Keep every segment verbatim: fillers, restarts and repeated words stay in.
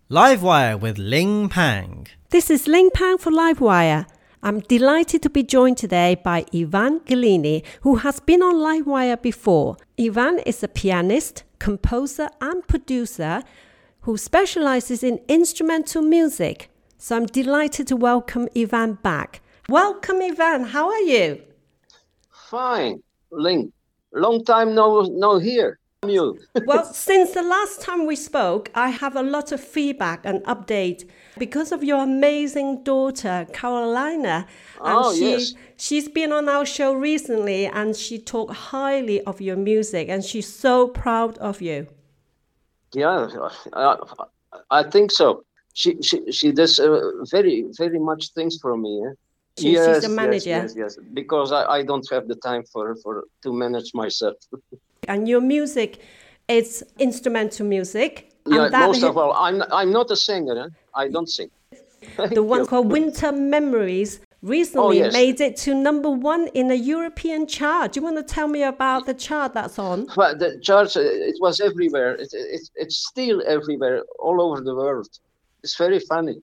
Livewire with Ling Pang. This is Ling Pang for Livewire. I'm delighted to be joined today by Ivan Gallini, who has been on Livewire before. Ivan is a pianist, composer and producer who specializes in instrumental music. So I'm delighted to welcome Ivan back. Welcome, Ivan. How are you? Fine, Ling. Long time no no here. You. Well, since the last time we spoke, I have a lot of feedback and update because of your amazing daughter, Carolina. And oh, she, yes. She's been on our show recently and she talked highly of your music and she's so proud of you. Yeah, I, I think so. She she, she does uh, very, very much things for me. Eh? She, yes, she's the manager. Yes, yes, yes. Because I, I don't have the time for, for to manage myself. And your music is instrumental music. Yeah, and that most hit, of all, I'm I'm not a singer. Eh? I don't sing. The one called Winter Memories recently oh, yes. made it to number one in a European chart. Do you want to tell me about the chart that's on? Well, the chart, it was everywhere. It, it, it's still everywhere, all over the world. It's very funny.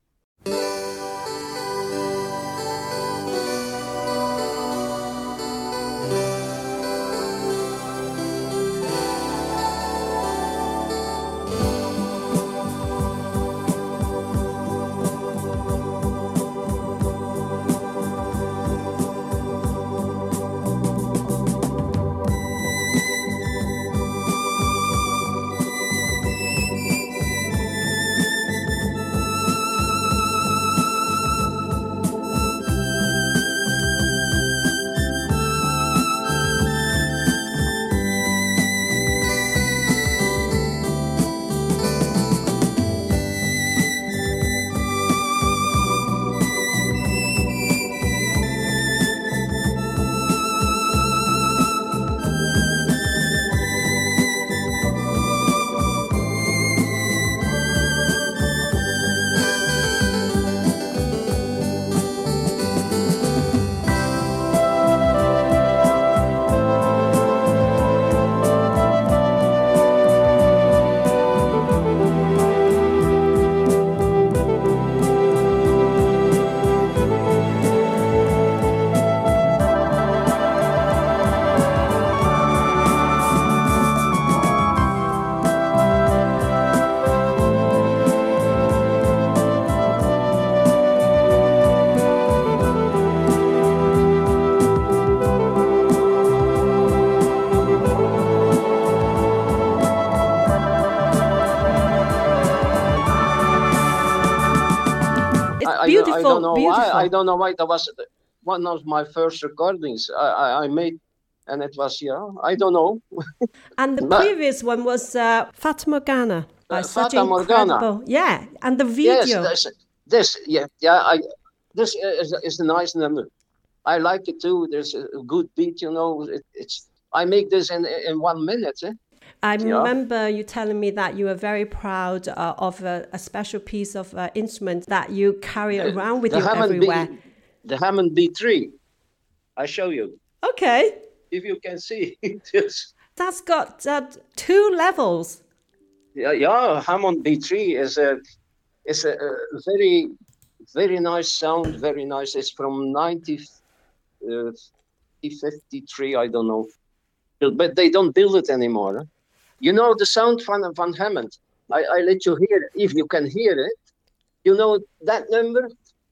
Beautiful, I don't know beautiful. why. I don't know why that was one of my first recordings I, I, I made, and it was yeah. I don't know. And the but, previous one was uh, Fata Morgana by uh, such Fata incredible, Morgana. yeah. And the video. Yes, this, this yeah, yeah. I this is, is a nice number. I like it too. There's a good beat, you know. It, it's I make this in in one minute. Eh? I yeah. remember you telling me that you were very proud uh, of a, a special piece of uh, instrument that you carry the, around with the you Hammond everywhere. B, the Hammond B three. I show you. Okay. If you can see it. That's got uh, two levels. Yeah, yeah. Hammond B three is a is a, a very very nice sound. Very nice. It's from nineteen fifty-three. I don't know, but they don't build it anymore. Huh? You know the sound van Van Hammond. I, I let you hear it. If you can hear it, you know that number.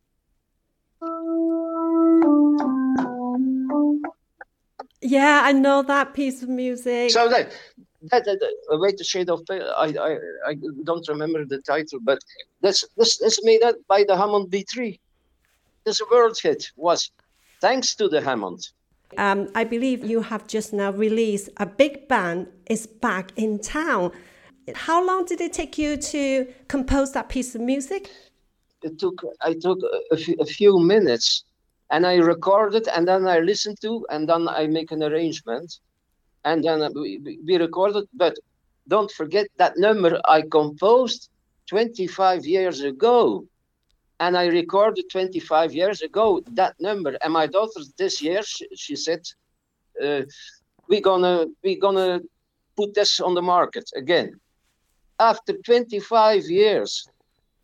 Yeah, I know that piece of music. So that that, that, that wait a shade of pale. I, I I don't remember the title, but that's this is made up by the Hammond B three. This world hit was thanks to the Hammond. Um, I believe you have just now released A Big Band is Back in Town. How long did it take you to compose that piece of music? It took I took a, f- a few minutes, and I recorded, and then I listened to, and then I make an arrangement, and then we, we recorded. But don't forget that number I composed twenty-five years ago. And I recorded twenty-five years ago that number. And my daughter this year, she, she said, uh, we're gonna we're gonna put this on the market again. After twenty-five years,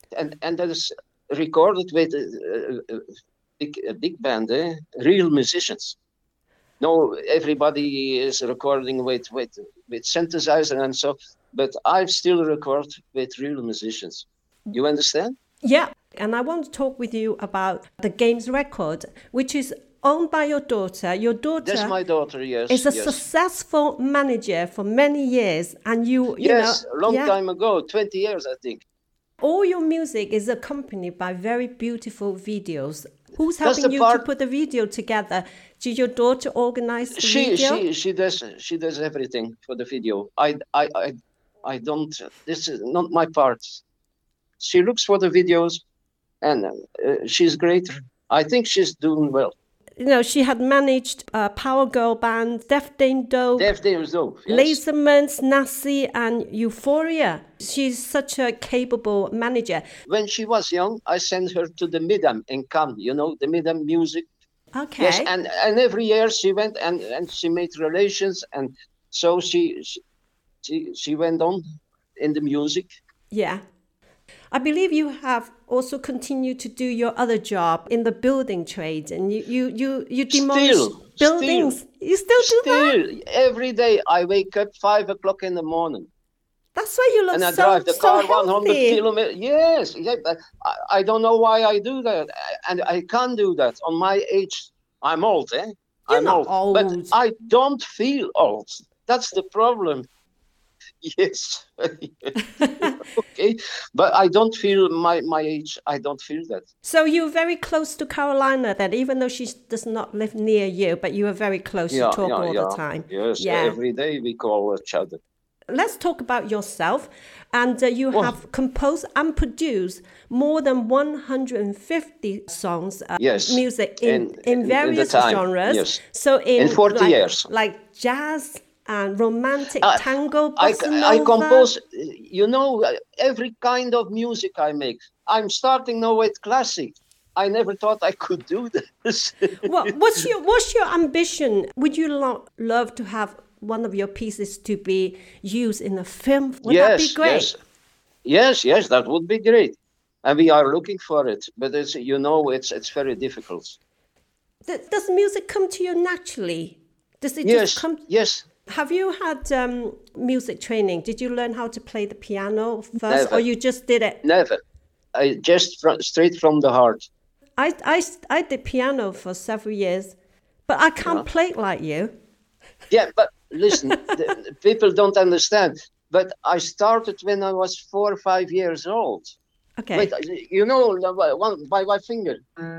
and and that is recorded with a, a, big, a big band, eh? Real musicians. No, everybody is recording with with with synthesizer and so, but I still record with real musicians. You understand? Yeah, and I want to talk with you about the Games record, which is owned by your daughter. Your daughter That's my daughter, yes. is a yes. successful manager for many years, and you, you yes, know, a long yeah, time ago, twenty years, I think. all your music is accompanied by very beautiful videos. Who's That's helping the you part- to put the video together? Did your daughter organize the She video? she she does she does everything for the video. I I I I don't. This is not my part. She looks for the videos, and uh, she's great. I think she's doing well. You know, she had managed uh, Power Girl Band, Def Dame Dope, Def Dames though. Yes. Lasermans, Nassi, and Euphoria. She's such a capable manager. When she was young, I sent her to the Midam in Cannes. You know the Midam music. Okay. Yes, and and every year she went and and she made relations, and so she she she, she went on in the music. Yeah. I believe you have also continued to do your other job in the building trade, and you you you, you demolish Still, buildings. still, you still do that? Still, every day I wake up five o'clock in the morning. That's why you look And I so, drive the so car one hundred healthy. kilometers. Yes, yeah, but I, I don't know why I do that, and I can't do that. On my age, I'm old, eh? You're I'm not old, but old. I don't feel old. That's the problem. Yes. Okay, but I don't feel my my age. I don't feel that. So you're very close to Carolina then, even though she does not live near you, but you are very close. Yeah, you talk yeah, all yeah. the time. Yes, Yeah. every day we call each other. Let's talk about yourself. And uh, you Well- have composed and produced more than one hundred fifty songs, uh, Yes, music in, in- in, in- in the various time, genres. yes. So in, In forty like, years. like jazz and romantic I- tango, I, bossa I nova. compose, you know, every kind of music I make. I'm starting now with classic. I never thought I could do this. What, what's your What's your ambition? Would you lo- love to have one of your pieces to be used in a film? Would yes, that be great? yes, yes, yes, that would be great. And we are looking for it, but it's, you know, it's it's very difficult. Th- Does music come to you naturally? Does it Yes, just come? yes. Have you had um, music training? Did you learn how to play the piano first, Never. or you just did it? Never. I just fr- straight from the heart. I, I, I did piano for several years, but I can't Yeah. play it like you. Yeah, but listen, the, the people don't understand. But I started when I was four or five years old. Okay. Wait, you know, one by my finger.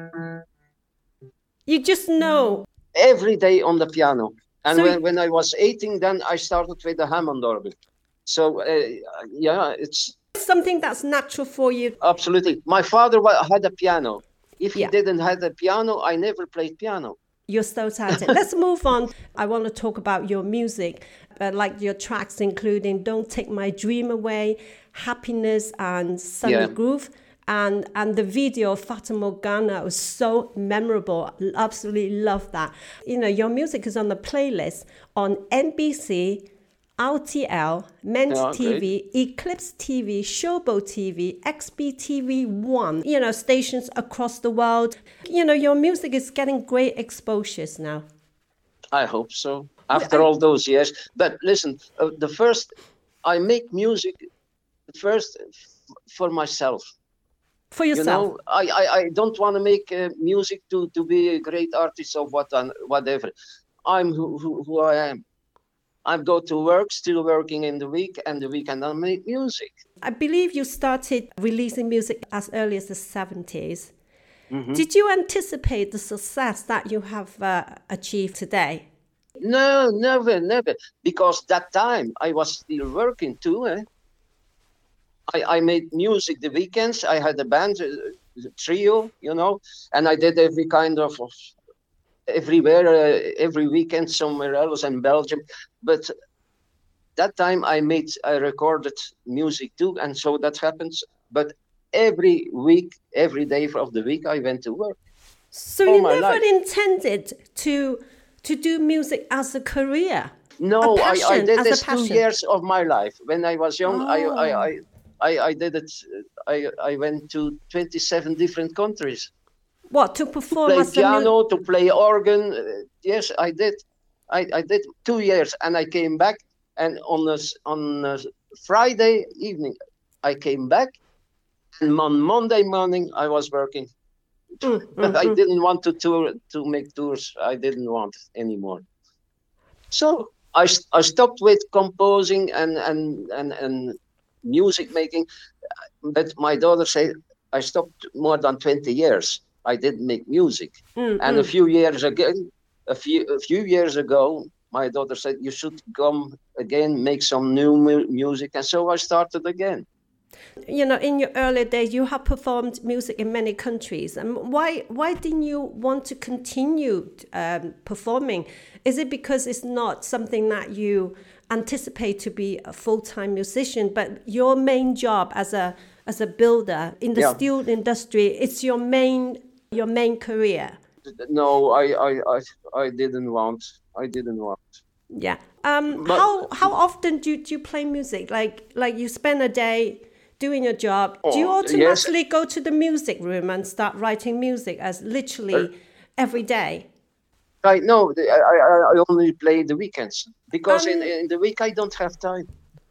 You just know. Every day on the piano. And So- when, when I was eighteen, then I started with the Hammond organ. So, uh, yeah, it's Something that's natural for you. absolutely. My father wa- had a piano. If he Yeah. didn't have a piano, I never played piano. You're so talented. Let's move on. I want to talk about your music, uh, like your tracks, including Don't Take My Dream Away, Happiness, and Sunny Yeah. Groove. And, and the video of Fata Morgana was so memorable. Absolutely love that. You know, your music is on the playlist on N B C, R T L, Men's Yeah, T V, Eclipse T V, Showboat T V, X B T V one, you know, stations across the world. You know, your music is getting great exposures now. I hope so. After I- all those years. But listen, uh, the first, I make music first f- for myself. For You yourself. know, I, I, I don't want to make uh, music to, to be a great artist or what and whatever. I'm who, who, who I am. I go to work, still working in the week, and the weekend I make music. I believe you started releasing music as early as the seventies. Mm-hmm. Did you anticipate the success that you have uh, achieved today? No, never, never. Because that time I was still working too. Eh? I, I made music the weekends. I had a band, a, a trio, you know, and I did every kind of, of everywhere, uh, every weekend somewhere else in Belgium. But that time I made, I recorded music too, and so that happens. But every week, every day of the week, I went to work. So All you my never life. intended to to do music as a career? No, A I, I passion, did as a this two passion. years of my life. When I was young, I, Oh. I, I, I, I did it. I, I went to twenty-seven different countries. What, to To perform play as a mu- piano, to play organ. Uh, yes, I did. I, I did two years, and I came back. And on a, s- on a Friday evening, I came back, and on Monday morning I was working. Mm, mm, I mm. didn't want to tour to make tours. I didn't want anymore. So I, s- I stopped with composing and, and, and, and music making. But my daughter said I stopped more than twenty years. I didn't make music. Mm, And a mm. few years ago, a few a few years ago, my daughter said you should come again, make some new mu- music, and so I started again. You know, in your early days, you have performed music in many countries. And why why didn't you want to continue um, performing? Is it because it's not something that you anticipate to be a full-time musician, but your main job as a as a builder in the Yeah. steel industry, it's your main your main career? No, I I I, I didn't want. I didn't want. Yeah. Um, But how how often do, do you play music? Like like you spend a day doing your job. Do you Oh, yes. automatically go to the music room and start writing music as literally every day? Right, no, the- I, I, I only play the weekends because in, Um, in the week I don't have time.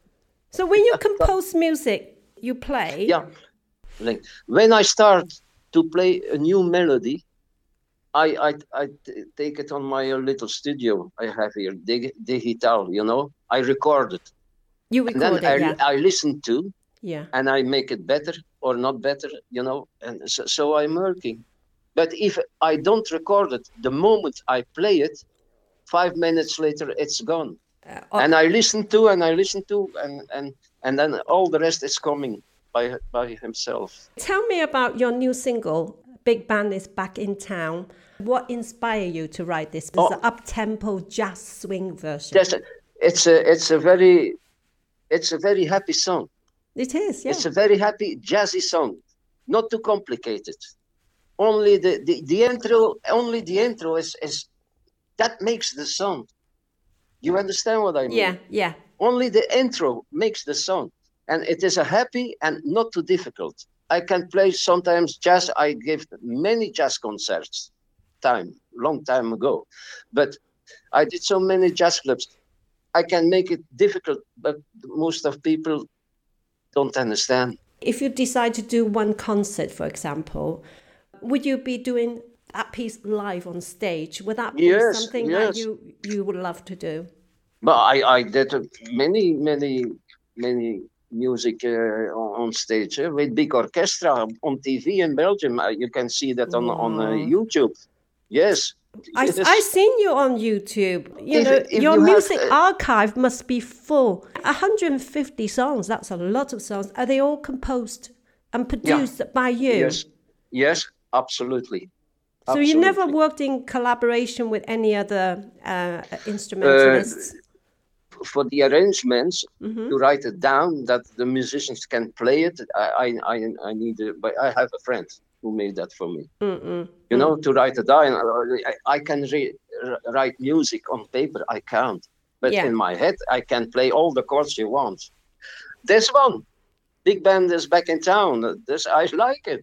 So when you compose music, you play. Yeah, like when I start to play a new melody, I I, I t- take it on my little studio I have here, dig, digital, you know. I record it, You and then record I it, yeah. I listen to, Yeah. and I make it better or not better, you know. And so, so I'm working. But if I don't record it, the moment I play it, five minutes later it's gone. Uh, And I listen to and I listen to and and and then all the rest is coming by by himself. Tell me about your new single, Big Band is Back in Town. What inspired you to write this? It's Oh. an up-tempo jazz swing version. That's a, it's a it's a very it's a very happy song. It is, yeah. It's a very happy jazzy song, not too complicated. Only the, the, the intro only the intro is is that makes the song. You understand what I mean? Yeah, yeah. Only the intro makes the song, and it is a happy and not too difficult. I can play sometimes jazz. I gave many jazz concerts, time long time ago, but I did so many jazz clubs. I can make it difficult, but most of people don't understand. If you decide to do one concert, for example, would you be doing that piece live on stage? Would that be Yes, something yes. that you, you would love to do? But I, I did many, many, many music uh, on on stage uh, with big orchestra on T V in Belgium. Uh, you can see that on on uh, Wow. YouTube. Yes. I, Yes. I seen you on YouTube. You If- know, if your you have, music uh, archive must be full. one hundred fifty songs, that's a lot of songs. Are they all composed and produced by you? Yes. Yes. Absolutely. So you never Absolutely. worked in collaboration with any other uh, instrumentalists? For the arrangements Mm-hmm. to write it down that the musicians can play it. I I I, I need. A, but I have a friend who made that for me. Mm-mm. You know, to write it down. I, I can re, r- write music on paper. I can't, but Yeah. in my head, I can play all the chords you want. This one, Big Band is Back in Town. This I like it.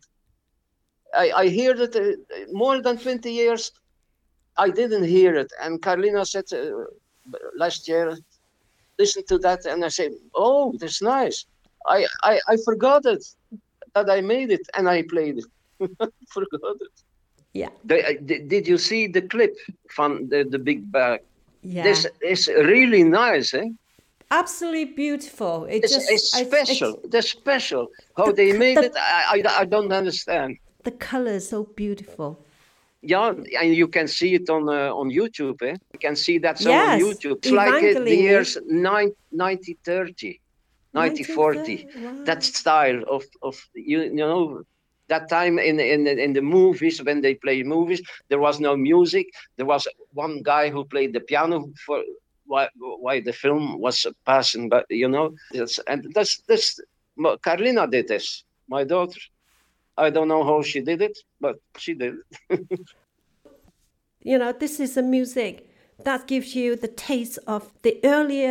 I I hear it uh, more than twenty years. I didn't hear it, and Carlina said uh, last year, listen to that, and I said, oh, that's nice. I I, I forgot it that I made it, and I played it. Forgot it. Yeah. The, uh, di- did you see the clip from the, the Big Bang? Yeah. This is really nice, eh? Absolutely beautiful. It It's, just it's I- special. it's- It's special. How The they c- made the- it, I, I, I don't understand. the color is so beautiful. Yeah, and you can see it on uh, on YouTube, eh? You can see that song on Yes, YouTube. It's like uh, the Evangeline. years nine, ninety thirty, ninety forty. nineteen thirty, wow. That style of, of you, you know, that time in, in, in the movies, when they play movies, there was no music. There was one guy who played the piano for why, why the film was passing, but you know, that's, and that's, that's, Carlina did this, my daughter. I don't know how she did it, but she did it. You know, this is a music that gives you the taste of the earlier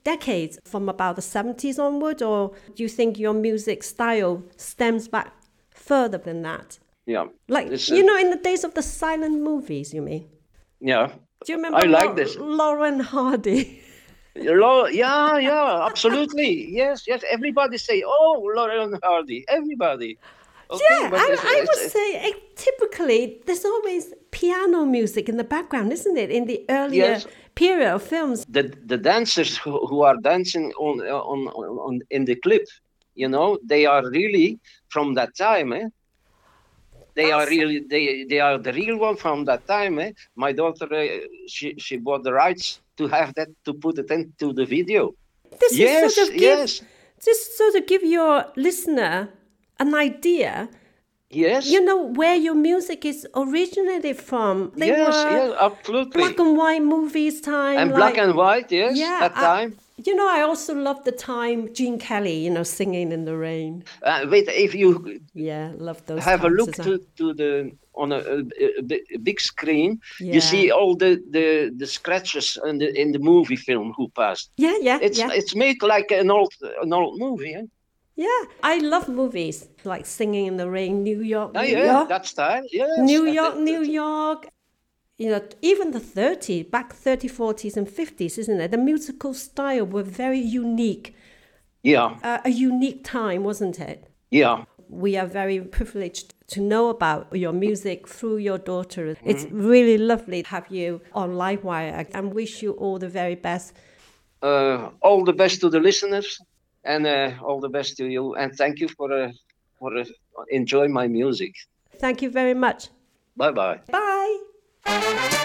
decades, from about the seventies onward, or do you think your music style stems back further than that? Yeah. Like, This, you uh, know, in the days of the silent movies, you mean? Yeah. Do you remember I like Lau- this. Lauren Hardy? Lo- Yeah, yeah, absolutely. Yes, yes. Everybody say, "Oh, Laurel Hardy." Everybody. Okay, Yeah, but I, it's- I would it's- say eh, typically there's always piano music in the background, isn't it? In the earlier Yes. period of films. the the dancers who, who are dancing on, on on on in the clip, you know, they are really from that time, eh? They are That's- really they they are the real one from that time, eh? My daughter, uh, she she bought the rights to have that to put it into the video. This Yes, is sort of give, yes, just sort of give your listener an idea, yes, you know, where your music is originated from. They yes, were yes, absolutely. black and white movies time. And like, black and white, yes, yeah, that I- time. you know, I also love the time Gene Kelly, you know, singing in the rain. Uh, wait, if you Yeah, love those. have a times look as well. to, to the on a, a, a bi- a big screen, Yeah. you see all the, the, the scratches in the in the movie film who passed. Yeah, yeah, It's yeah. it's made like an old an old movie. Eh? Yeah, I love movies like Singing in the Rain, New York, New Oh, yeah, York, that style. Yes. New that- York, that- New that- York. You know, even the thirties, back thirties, forties and fifties, isn't it? The musical style were very unique. Yeah, Uh, a unique time, wasn't it? yeah. We are very privileged to know about your music through your daughter. It's really lovely to have you on Livewire and wish you all the very best. Uh, all the best to the listeners, and uh, all the best to you. And thank you for uh, for uh, enjoy my music. Thank you very much. Bye bye. Bye.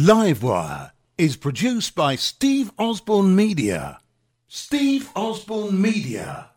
Livewire is produced by Steve Osborne Media. Steve Osborne Media.